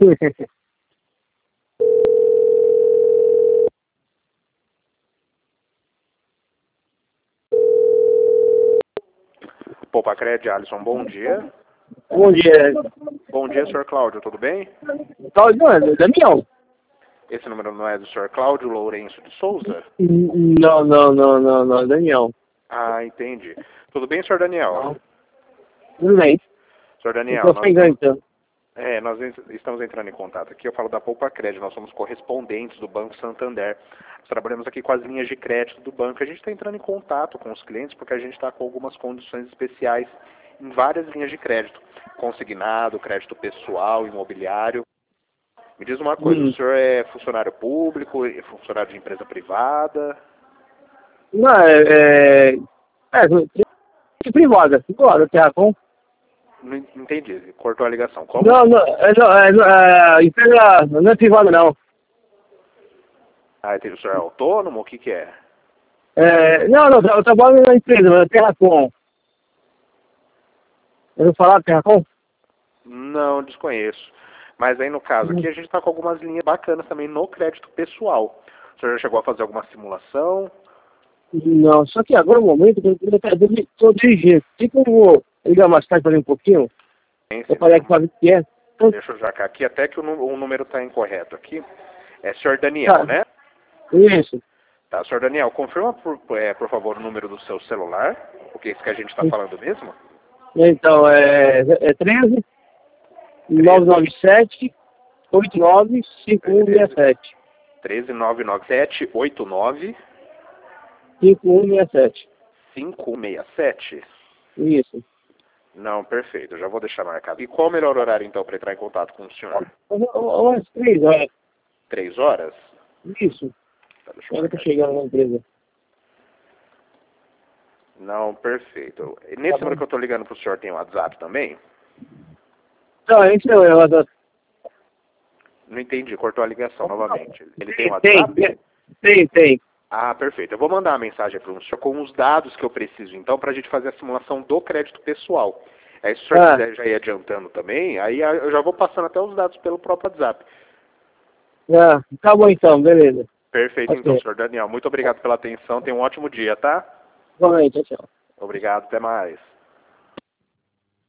Poupa-Cred, Alisson, bom dia. Bom dia. Bom dia, senhor Cláudio, tudo bem? Não, é Daniel. Esse número não é do senhor Cláudio Lourenço de Souza? Não, Daniel. Ah, entendi. Tudo bem, senhor Daniel? Tudo bem. Senhor Daniel, Eu tô então. nós estamos entrando em contato aqui. Eu falo da Poupa-Cred, nós somos correspondentes do Banco Santander. Nós trabalhamos aqui com as linhas de crédito do banco. A gente está entrando em contato com os clientes porque a gente está com algumas condições especiais em várias linhas de crédito. Consignado, crédito pessoal, imobiliário. Me diz uma coisa, o senhor é funcionário público, é funcionário de empresa privada? Não, privada, Terracom. Não entendi, cortou a ligação. Como? Não, empresa não é privada, não. Ah, entendi. O senhor é autônomo? O que que é? Não, eu trabalho na empresa, Terracom. Eu vou falar Terracom? Não, desconheço. Mas aí no caso aqui a gente está com algumas linhas bacanas também no crédito pessoal. O senhor já chegou a fazer alguma simulação? Não, só que agora no momento eu estou dirigindo. Tem como ligar mais tarde para um pouquinho? Eu falei que para o que é. Deixa eu jacar aqui, até que o número está incorreto aqui. É senhor Daniel, né? Isso. Tá, senhor Daniel, confirma por favor o número do seu celular. O que é isso que a gente está falando mesmo? Então, é 13 997 89 5167. 13 997 89 5167. 5167? Isso. Não, perfeito. Eu já vou deixar marcado. E qual o melhor horário, então, para entrar em contato com o senhor? Umas 3 horas. 3 horas? Isso. Tá, deixa eu Agora marcar tô chegando na empresa. Não, perfeito. Nesse número que eu estou ligando para o senhor tem WhatsApp também? Não, esse não é o WhatsApp. Não entendi, cortou a ligação novamente. Ele tem WhatsApp? Tem. Ah, perfeito. Eu vou mandar uma mensagem para o senhor com os dados que eu preciso, então, para a gente fazer a simulação do crédito pessoal. Aí, se o senhor quiser já ir adiantando também, aí eu já vou passando até os dados pelo próprio WhatsApp. Tá bom então, beleza. Perfeito, então, senhor Daniel. Muito obrigado pela atenção. Tenha um ótimo dia, tá? Igualmente, tchau. Obrigado, até mais.